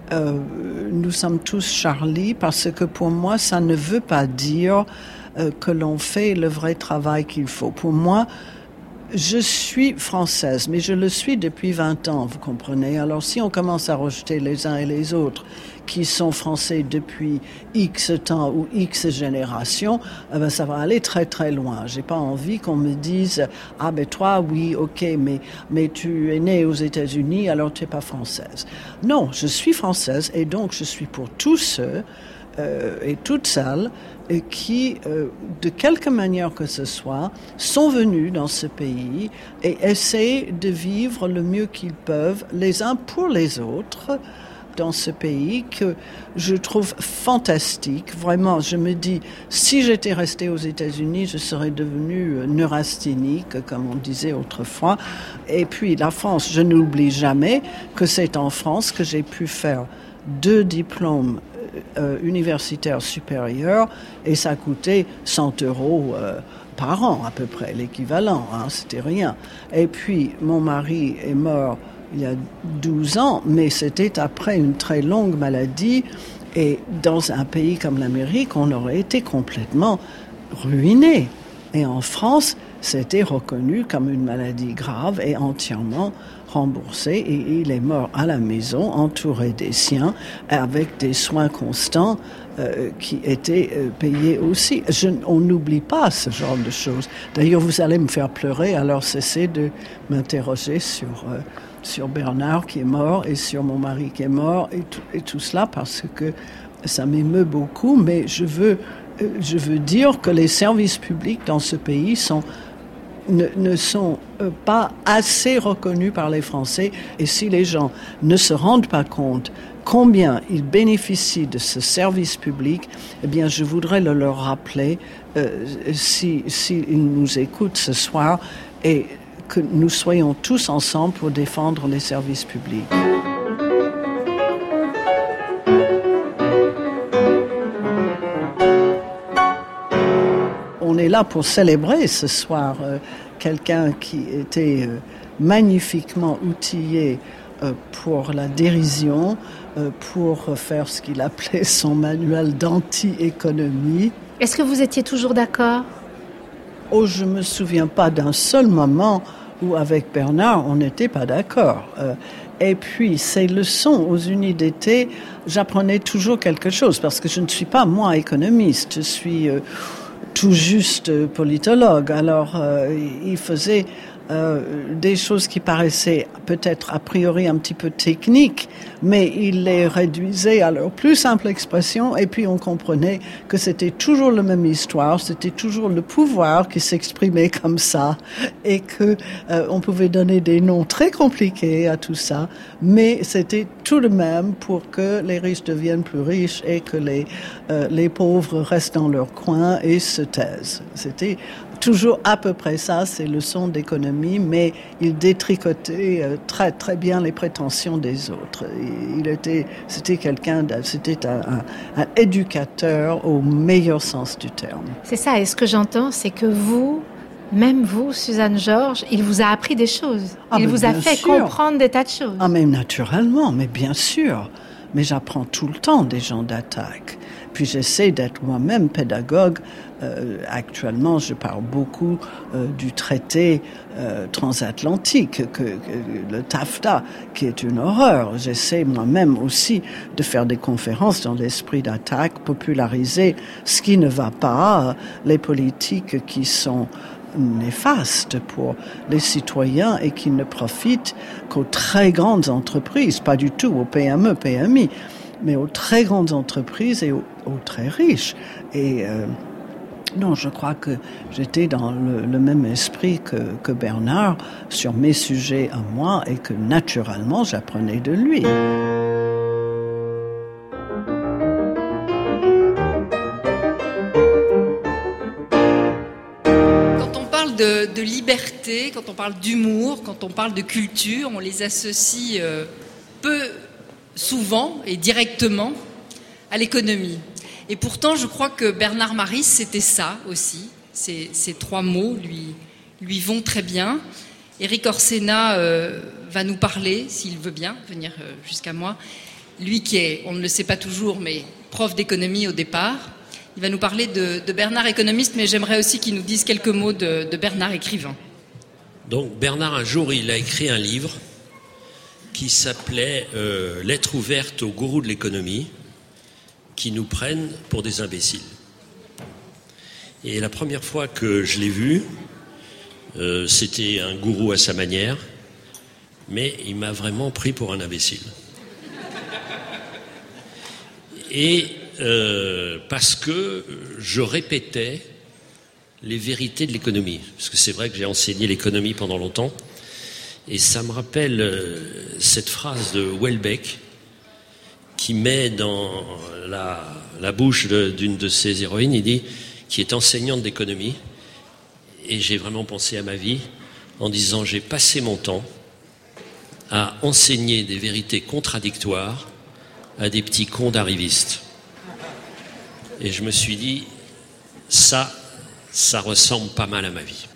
nous sommes tous Charlie, parce que pour moi, ça ne veut pas dire que l'on fait le vrai travail qu'il faut. Pour moi, je suis française, mais je le suis depuis 20 ans, vous comprenez. Alors si on commence à rejeter les uns et les autres qui sont français depuis X temps ou X générations, ça va aller très très loin. J'ai pas envie qu'on me dise « Ah ben toi, oui, ok, mais tu es née aux États-Unis, alors tu n'es pas française. » Non, je suis française et donc je suis pour tous ceux et toutes celles qui, de quelque manière que ce soit, sont venus dans ce pays et essaient de vivre le mieux qu'ils peuvent, les uns pour les autres, dans ce pays que je trouve fantastique. Vraiment, je me dis, si j'étais restée aux États-Unis, je serais devenue neurasthénique, comme on disait autrefois. Et puis, la France, je n'oublie jamais que c'est en France que j'ai pu faire 2 diplômes universitaires supérieurs et ça coûtait 100 € par an à peu près, l'équivalent, c'était rien. Et puis mon mari est mort il y a 12 ans, mais c'était après une très longue maladie et dans un pays comme l'Amérique, on aurait été complètement ruiné. Et en France, c'était reconnu comme une maladie grave et entièrement remboursé et il est mort à la maison, entouré des siens, avec des soins constants qui étaient payés aussi. On n'oublie pas ce genre de choses. D'ailleurs, vous allez me faire pleurer, alors cessez de m'interroger sur Bernard qui est mort et sur mon mari qui est mort et tout cela parce que ça m'émeut beaucoup, mais je veux dire que les services publics dans ce pays ne sont pas assez reconnus par les Français. Et si les gens ne se rendent pas compte combien ils bénéficient de ce service public, eh bien, je voudrais le leur rappeler s'ils nous écoutent ce soir et que nous soyons tous ensemble pour défendre les services publics. On est là pour célébrer ce soir quelqu'un qui était magnifiquement outillé pour la dérision, pour faire ce qu'il appelait son manuel d'anti-économie. Est-ce que vous étiez toujours d'accord ? Oh, je ne me souviens pas d'un seul moment où avec Bernard, on n'était pas d'accord. Et puis, ces leçons aux Unis d'été, j'apprenais toujours quelque chose, parce que je ne suis pas, moi, économiste, je suis tout juste politologue. Alors, il faisait des choses qui paraissaient peut-être a priori un petit peu techniques, mais il les réduisait à leur plus simple expression et puis on comprenait que c'était toujours la même histoire, c'était toujours le pouvoir qui s'exprimait comme ça et que on pouvait donner des noms très compliqués à tout ça, mais c'était tout de même pour que les riches deviennent plus riches et que les pauvres restent dans leur coin et se taisent. C'était toujours à peu près ça, ces leçons d'économie, mais il détricotait très très bien les prétentions des autres. C'était un éducateur au meilleur sens du terme. C'est ça, et ce que j'entends, c'est que vous, même vous, Suzanne Georges, il vous a appris des choses. Il vous a fait comprendre des tas de choses. Ah, mais naturellement, mais bien sûr. Mais j'apprends tout le temps des gens d'attaque. Puis j'essaie d'être moi-même pédagogue. Actuellement, je parle beaucoup du traité transatlantique, le TAFTA, qui est une horreur. J'essaie moi-même aussi de faire des conférences dans l'esprit d'attaque, populariser ce qui ne va pas, les politiques qui sont néfastes pour les citoyens et qui ne profitent qu'aux très grandes entreprises, pas du tout aux PME, PMI, mais aux très grandes entreprises et aux très riches. Et non, je crois que j'étais dans le même esprit que Bernard sur mes sujets à moi et que naturellement j'apprenais de lui. De liberté, quand on parle d'humour, quand on parle de culture, on les associe peu souvent et directement à l'économie. Et pourtant, je crois que Bernard Maris, c'était ça aussi. Ces 3 mots lui vont très bien. Éric Orsena va nous parler, s'il veut bien venir jusqu'à moi, lui qui est, on ne le sait pas toujours, mais prof d'économie au départ. Il va nous parler de Bernard économiste, mais j'aimerais aussi qu'il nous dise quelques mots de Bernard écrivain. Donc Bernard, un jour, il a écrit un livre qui s'appelait « Lettre ouverte aux gourous de l'économie qui nous prennent pour des imbéciles ». Et la première fois que je l'ai vu, c'était un gourou à sa manière, mais il m'a vraiment pris pour un imbécile. Et parce que je répétais les vérités de l'économie. Parce que c'est vrai que j'ai enseigné l'économie pendant longtemps. Et ça me rappelle cette phrase de Houellebecq qui met dans la bouche d'une de ses héroïnes, il dit, qui est enseignante d'économie. Et j'ai vraiment pensé à ma vie en disant, j'ai passé mon temps à enseigner des vérités contradictoires à des petits cons d'arrivistes. Et je me suis dit, ça ressemble pas mal à ma vie.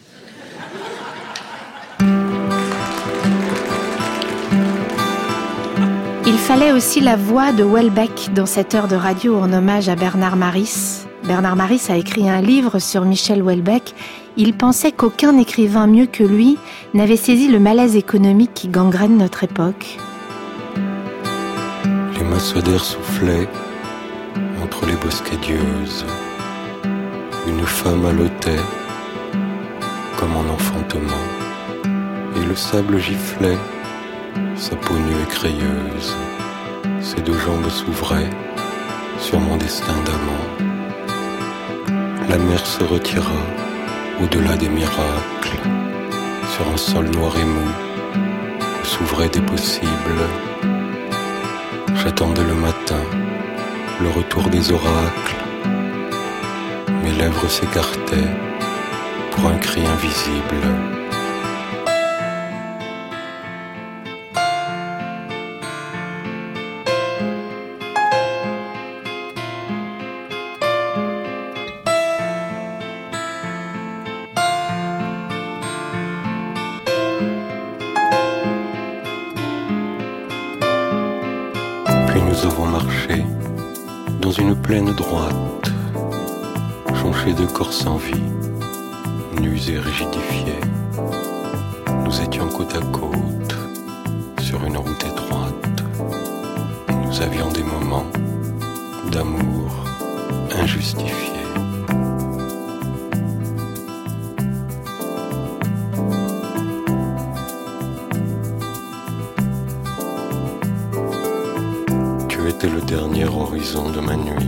Il fallait aussi la voix de Houellebecq dans cette heure de radio en hommage à Bernard Maris. Bernard Maris a écrit un livre sur Michel Houellebecq. Il pensait qu'aucun écrivain mieux que lui n'avait saisi le malaise économique qui gangrène notre époque. Les masses d'air soufflaient entre les bosquadieuses. Une femme haletait comme en enfantement, et le sable giflait sa peau nue et crayeuse. Ses deux jambes s'ouvraient sur mon destin d'amant. La mer se retira au-delà des miracles, sur un sol noir et mou où s'ouvraient des possibles. J'attendais le matin, le retour des oracles. Mes lèvres s'écartaient pour un cri invisible. Puis nous avons marché dans une plaine droite, jonchée de corps sans vie, nus et rigidifiés. Nous étions côte à côte, sur une route étroite. Nous avions des moments d'amour injustifiés. Tu étais le dernier horizon de ma nuit.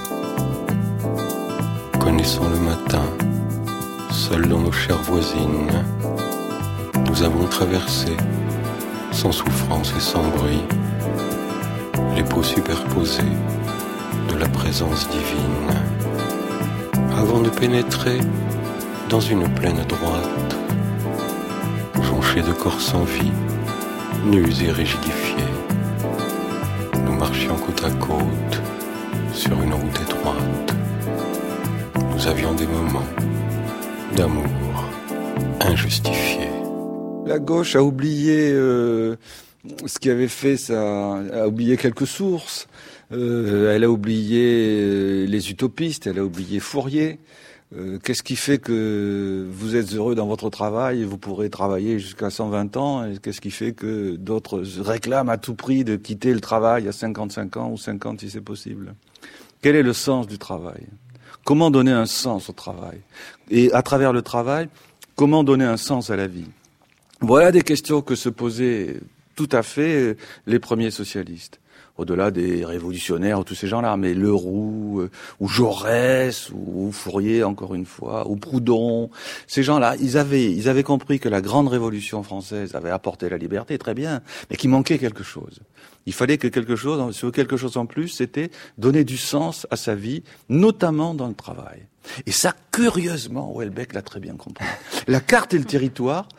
Connaissant le matin, seuls dans nos chairs voisines, nous avons traversé, sans souffrance et sans bruit, les peaux superposées de la présence divine, avant de pénétrer dans une plaine droite, jonchée de corps sans vie, nus et rigidifiés. Nous marchions côte à côte, sur une route étroite. Nous avions des moments d'amour injustifiés. La gauche a oublié ce qui avait fait ça, a oublié quelques sources. Elle a oublié les utopistes, elle a oublié Fourier. Qu'est-ce qui fait que vous êtes heureux dans votre travail et vous pourrez travailler jusqu'à 120 ans? Et qu'est-ce qui fait que d'autres réclament à tout prix de quitter le travail à 55 ans ou 50 si c'est possible? Quel est le sens du travail? Comment donner un sens au travail? Et à travers le travail, comment donner un sens à la vie? Voilà des questions que se posaient tout à fait les premiers socialistes. Au-delà des révolutionnaires ou tous ces gens-là, mais Leroux, ou Jaurès, ou Fourier encore une fois, ou Proudhon, ces gens-là, ils avaient compris que la grande révolution française avait apporté la liberté, très bien, mais qu'il manquait quelque chose. Il fallait que quelque chose en plus, c'était donner du sens à sa vie, notamment dans le travail. Et ça, curieusement, Houellebecq l'a très bien compris. La carte et le territoire,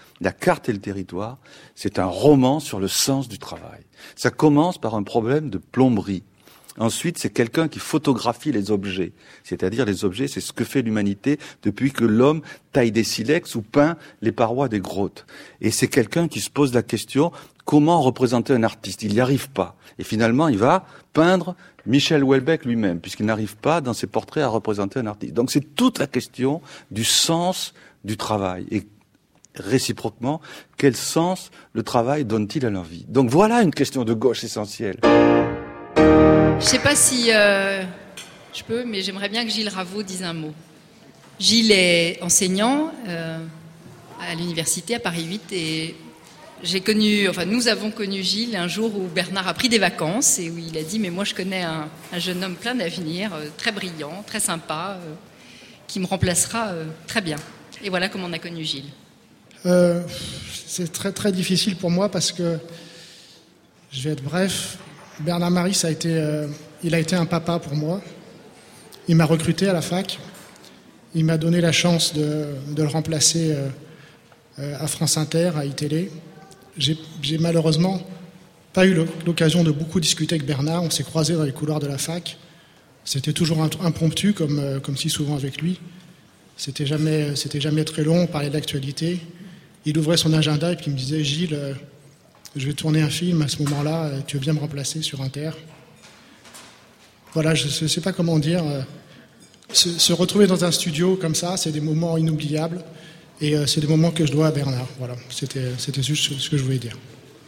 c'est un roman sur le sens du travail. Ça commence par un problème de plomberie. Ensuite, c'est quelqu'un qui photographie les objets. C'est-à-dire, les objets, c'est ce que fait l'humanité depuis que l'homme taille des silex ou peint les parois des grottes. Et c'est quelqu'un qui se pose la question, comment représenter un artiste? Il n'y arrive pas. Et finalement, il va peindre Michel Houellebecq lui-même, puisqu'il n'arrive pas, dans ses portraits, à représenter un artiste. Donc, c'est toute la question du sens du travail. Et réciproquement, quel sens le travail donne-t-il à leur vie? Donc, voilà une question de gauche essentielle. Je ne sais pas si je peux, mais j'aimerais bien que Gilles Ravaud dise un mot. Gilles est enseignant à l'université à Paris 8 et nous avons connu Gilles un jour où Bernard a pris des vacances et où il a dit « mais moi je connais un jeune homme plein d'avenir, très brillant, très sympa, qui me remplacera très bien ». Et voilà comment on a connu Gilles. C'est très très difficile pour moi parce que, je vais être bref, Bernard Maris a été un papa pour moi. Il m'a recruté à la fac. Il m'a donné la chance de le remplacer à France Inter, à iTélé. J'ai malheureusement pas eu l'occasion de beaucoup discuter avec Bernard. On s'est croisés dans les couloirs de la fac. C'était toujours impromptu, comme si souvent avec lui. C'était jamais très long, on parlait de l'actualité. Il ouvrait son agenda et puis il me disait « Gilles, je vais tourner un film à ce moment-là, tu veux bien me remplacer sur Inter ?» Voilà, je ne sais pas comment dire. Se retrouver dans un studio comme ça, c'est des moments inoubliables. Et c'est des moments que je dois à Bernard. Voilà, c'était juste ce que je voulais dire.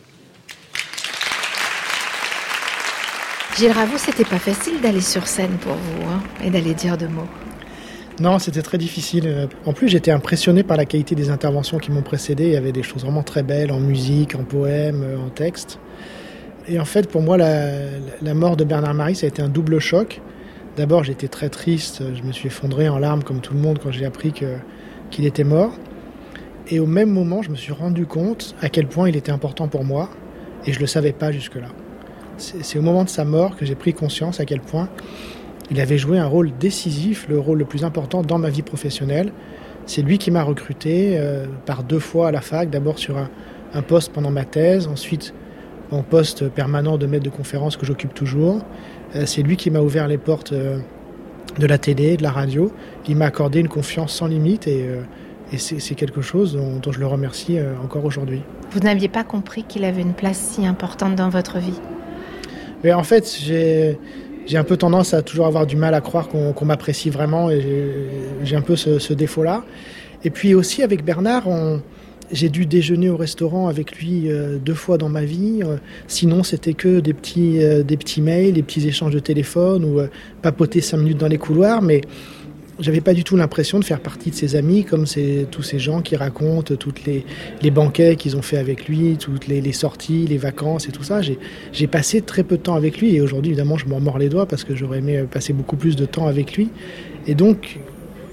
Gilles Ravaud, c'était pas facile d'aller sur scène pour vous, hein, et d'aller dire 2 mots. Non, c'était très difficile. En plus, j'étais impressionné par la qualité des interventions qui m'ont précédé. Il y avait des choses vraiment très belles en musique, en poème, en texte. Et en fait, pour moi, la mort de Bernard Maris, ça a été un double choc. D'abord, j'étais très triste. Je me suis effondré en larmes, comme tout le monde, quand j'ai appris qu'il était mort. Et au même moment, je me suis rendu compte à quel point il était important pour moi. Et je ne le savais pas jusque-là. C'est au moment de sa mort que j'ai pris conscience à quel point il avait joué un rôle décisif, le rôle le plus important dans ma vie professionnelle. C'est lui qui m'a recruté par 2 fois à la fac, d'abord sur un poste pendant ma thèse, ensuite en poste permanent de maître de conférence que j'occupe toujours. C'est lui qui m'a ouvert les portes de la télé, de la radio. Il m'a accordé une confiance sans limite et c'est quelque chose dont je le remercie encore aujourd'hui. Vous n'aviez pas compris qu'il avait une place si importante dans votre vie? Mais en fait, j'ai un peu tendance à toujours avoir du mal à croire qu'on m'apprécie vraiment et j'ai un peu ce défaut-là. Et puis aussi avec Bernard, j'ai dû déjeuner au restaurant avec lui 2 fois dans ma vie. Sinon, c'était que des petits mails, des petits échanges de téléphone ou papoter 5 minutes dans les couloirs. Mais j'avais pas du tout l'impression de faire partie de ses amis, comme tous ces gens qui racontent toutes les banquets qu'ils ont fait avec lui, toutes les sorties, les vacances et tout ça. J'ai passé très peu de temps avec lui et aujourd'hui, évidemment, je m'en mords les doigts parce que j'aurais aimé passer beaucoup plus de temps avec lui. Et donc,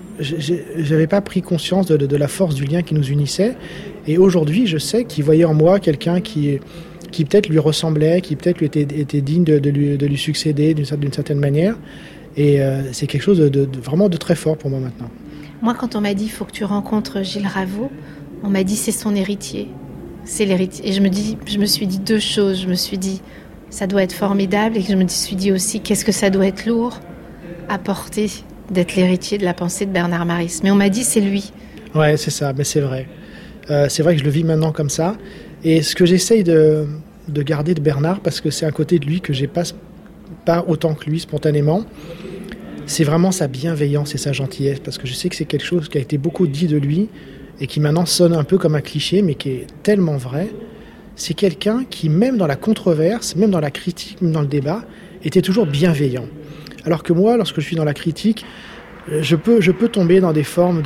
j'avais pas pris conscience de la force du lien qui nous unissait. Et aujourd'hui, je sais qu'il voyait en moi quelqu'un qui peut-être lui ressemblait, qui peut-être lui était digne de lui succéder d'une certaine manière. Et c'est quelque chose de vraiment de très fort pour moi maintenant. Moi, quand on m'a dit « il faut que tu rencontres Gilles Ravaud », on m'a dit « c'est son héritier ». C'est l'héritier. Et je me suis dit 2 choses. Je me suis dit « ça doit être formidable » et je me suis dit aussi « qu'est-ce que ça doit être lourd à porter d'être l'héritier de la pensée de Bernard Maris ». Mais on m'a dit « c'est lui ». Ouais, c'est ça, mais c'est vrai. C'est vrai que je le vis maintenant comme ça. Et ce que j'essaye de garder de Bernard, parce que c'est un côté de lui que j'ai pas autant que lui spontanément, c'est vraiment sa bienveillance et sa gentillesse, parce que je sais que c'est quelque chose qui a été beaucoup dit de lui et qui maintenant sonne un peu comme un cliché, mais qui est tellement vrai. C'est quelqu'un qui, même dans la controverse, même dans la critique, même dans le débat, était toujours bienveillant. Alors que moi, lorsque je suis dans la critique, je peux tomber dans des formes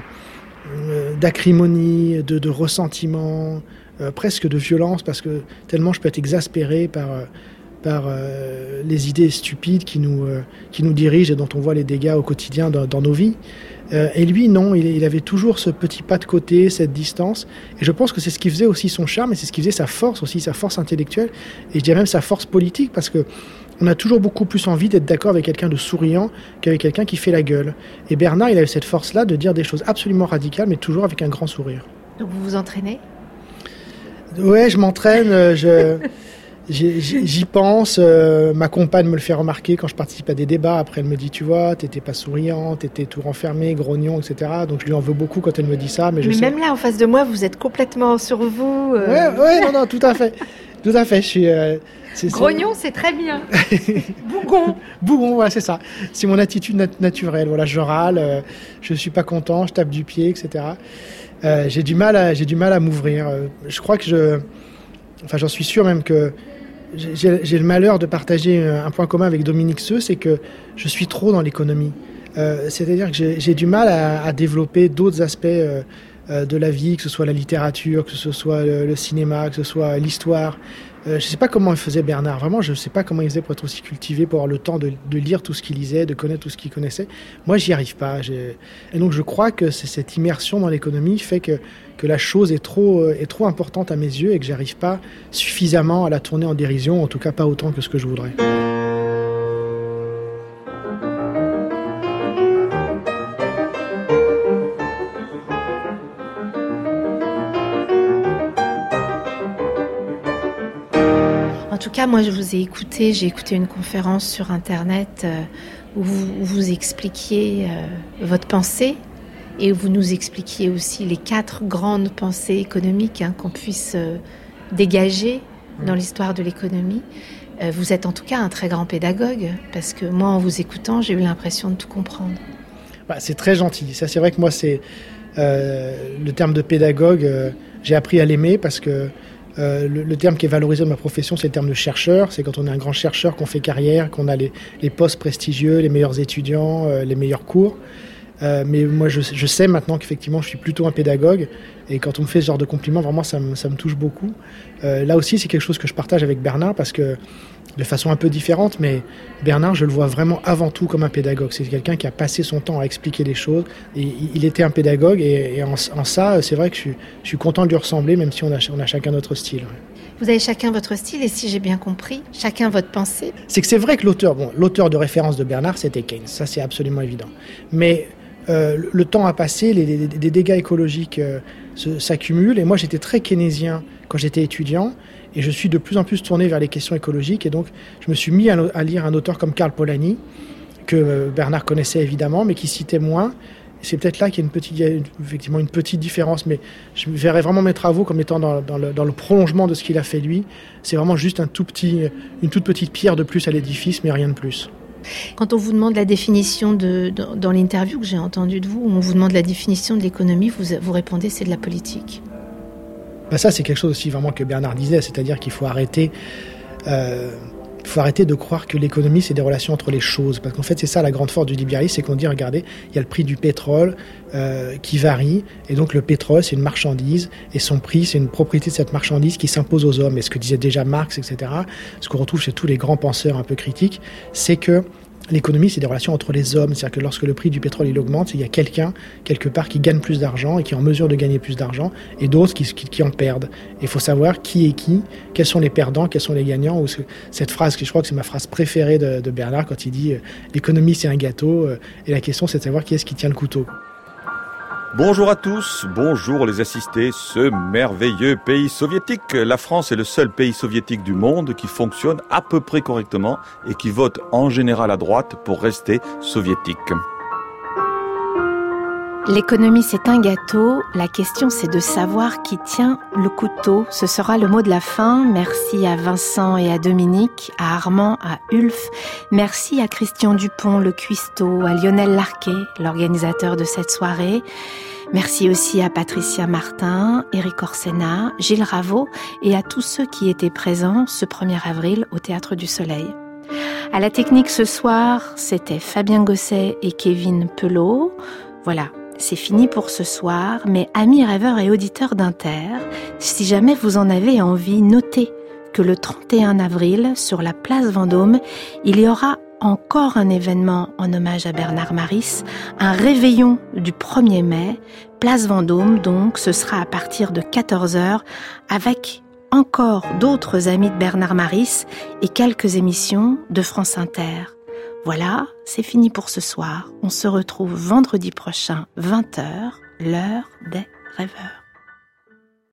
d'acrimonie, de ressentiment, presque de violence, parce que tellement je peux être exaspéré par les idées stupides qui nous dirigent et dont on voit les dégâts au quotidien dans nos vies. Et lui, non, il avait toujours ce petit pas de côté, cette distance. Et je pense que c'est ce qui faisait aussi son charme et c'est ce qui faisait sa force aussi, sa force intellectuelle. Et je dirais même sa force politique, parce que on a toujours beaucoup plus envie d'être d'accord avec quelqu'un de souriant qu'avec quelqu'un qui fait la gueule. Et Bernard, il avait cette force-là de dire des choses absolument radicales, mais toujours avec un grand sourire. Donc vous vous entraînez ? Ouais, je m'entraîne. J'y pense, ma compagne me le fait remarquer quand je participe à des débats. Après, elle me dit, tu vois, t'étais pas souriant, t'étais tout renfermé, grognon, etc. Donc, je lui en veux beaucoup quand elle me dit ça. Mais même là, en face de moi, vous êtes complètement sur vous. Ouais, non, tout à fait. Tout à fait, je suis... Grognon, c'est très bien. Bougon, voilà, c'est ça. C'est mon attitude naturelle. Voilà, je râle, je suis pas content, je tape du pied, etc. J'ai du mal à m'ouvrir. Je crois que j'en suis sûr même que j'ai le malheur de partager un point commun avec Dominique Seux, c'est que je suis trop dans l'économie. C'est-à-dire que j'ai du mal à développer d'autres aspects de la vie, que ce soit la littérature, que ce soit le cinéma, que ce soit l'histoire. Je ne sais pas comment il faisait Bernard, vraiment, je ne sais pas comment il faisait pour être aussi cultivé, pour avoir le temps de lire tout ce qu'il lisait, de connaître tout ce qu'il connaissait. Moi, j'y arrive pas. Et donc, je crois que c'est cette immersion dans l'économie fait que la chose est trop importante à mes yeux et que j'arrive pas suffisamment à la tourner en dérision, en tout cas pas autant que ce que je voudrais. En tout cas, moi, je vous ai écouté. J'ai écouté une conférence sur Internet où vous expliquiez votre pensée et où vous nous expliquiez aussi les 4 grandes pensées économiques qu'on puisse dégager dans l'histoire de l'économie. Vous êtes en tout cas un très grand pédagogue parce que moi, en vous écoutant, j'ai eu l'impression de tout comprendre. C'est très gentil. Ça, c'est vrai que moi, c'est le terme de pédagogue. J'ai appris à l'aimer parce que le terme qui est valorisé dans ma profession, c'est le terme de chercheur. C'est quand on est un grand chercheur qu'on fait carrière, qu'on a les postes prestigieux, les meilleurs étudiants, les meilleurs cours. Mais moi, je sais maintenant qu'effectivement, je suis plutôt un pédagogue. Et quand on me fait ce genre de compliments, vraiment, ça me touche beaucoup. Là aussi, c'est quelque chose que je partage avec Bernard parce que, de façon un peu différente, mais Bernard, je le vois vraiment avant tout comme un pédagogue. C'est quelqu'un qui a passé son temps à expliquer les choses. Et il était un pédagogue et en ça, c'est vrai que je suis content de lui ressembler, même si on a chacun notre style. Ouais. Vous avez chacun votre style et si j'ai bien compris, chacun votre pensée. C'est vrai que l'auteur de référence de Bernard, c'était Keynes. Ça, c'est absolument évident. Mais le temps a passé, les dégâts écologiques s'accumulent. Et moi, j'étais très keynésien quand j'étais étudiant. Et je suis de plus en plus tourné vers les questions écologiques. Et donc, je me suis mis à lire un auteur comme Karl Polanyi, que Bernard connaissait évidemment, mais qui citait moins. C'est peut-être là qu'il y a effectivement une petite différence. Mais je verrais vraiment mes travaux comme étant dans le prolongement de ce qu'il a fait lui. C'est vraiment juste une toute petite pierre de plus à l'édifice, mais rien de plus. Quand on vous demande la définition dans l'interview que j'ai entendue de vous, on vous demande la définition de l'économie, vous répondez c'est de la politique. Ça, c'est quelque chose aussi vraiment que Bernard disait, c'est-à-dire qu'il faut arrêter de croire que l'économie, c'est des relations entre les choses. Parce qu'en fait, c'est ça la grande force du libéralisme, c'est qu'on dit, regardez, il y a le prix du pétrole qui varie, et donc le pétrole, c'est une marchandise, et son prix, c'est une propriété de cette marchandise qui s'impose aux hommes. Et ce que disait déjà Marx, etc., ce qu'on retrouve chez tous les grands penseurs un peu critiques, c'est que l'économie, c'est des relations entre les hommes. C'est-à-dire que lorsque le prix du pétrole il augmente, il y a quelqu'un, quelque part, qui gagne plus d'argent et qui est en mesure de gagner plus d'argent, et d'autres qui en perdent. Et il faut savoir qui est qui, quels sont les perdants, quels sont les gagnants. Ou cette phrase, je crois que c'est ma phrase préférée de Bernard, quand il dit « l'économie, c'est un gâteau », et la question, c'est de savoir qui est-ce qui tient le couteau. Bonjour à tous, bonjour les assistés, ce merveilleux pays soviétique. La France est le seul pays soviétique du monde qui fonctionne à peu près correctement et qui vote en général à droite pour rester soviétique. L'économie, c'est un gâteau. La question, c'est de savoir qui tient le couteau. Ce sera le mot de la fin. Merci à Vincent et à Dominique, à Armand, à Ulf. Merci à Christian Dupont, le cuistot, à Lionel Larquet, l'organisateur de cette soirée. Merci aussi à Patricia Martin, Éric Orsena, Gilles Raveau et à tous ceux qui étaient présents ce 1er avril au Théâtre du Soleil. À la technique ce soir, c'était Fabien Gosset et Kevin Pelot. Voilà. C'est fini pour ce soir, mais amis rêveurs et auditeurs d'Inter, si jamais vous en avez envie, notez que le 31 avril, sur la place Vendôme, il y aura encore un événement en hommage à Bernard Maris, un réveillon du 1er mai, place Vendôme, donc ce sera à partir de 14h, avec encore d'autres amis de Bernard Maris et quelques émissions de France Inter. Voilà, c'est fini pour ce soir. On se retrouve vendredi prochain, 20h, l'heure des rêveurs.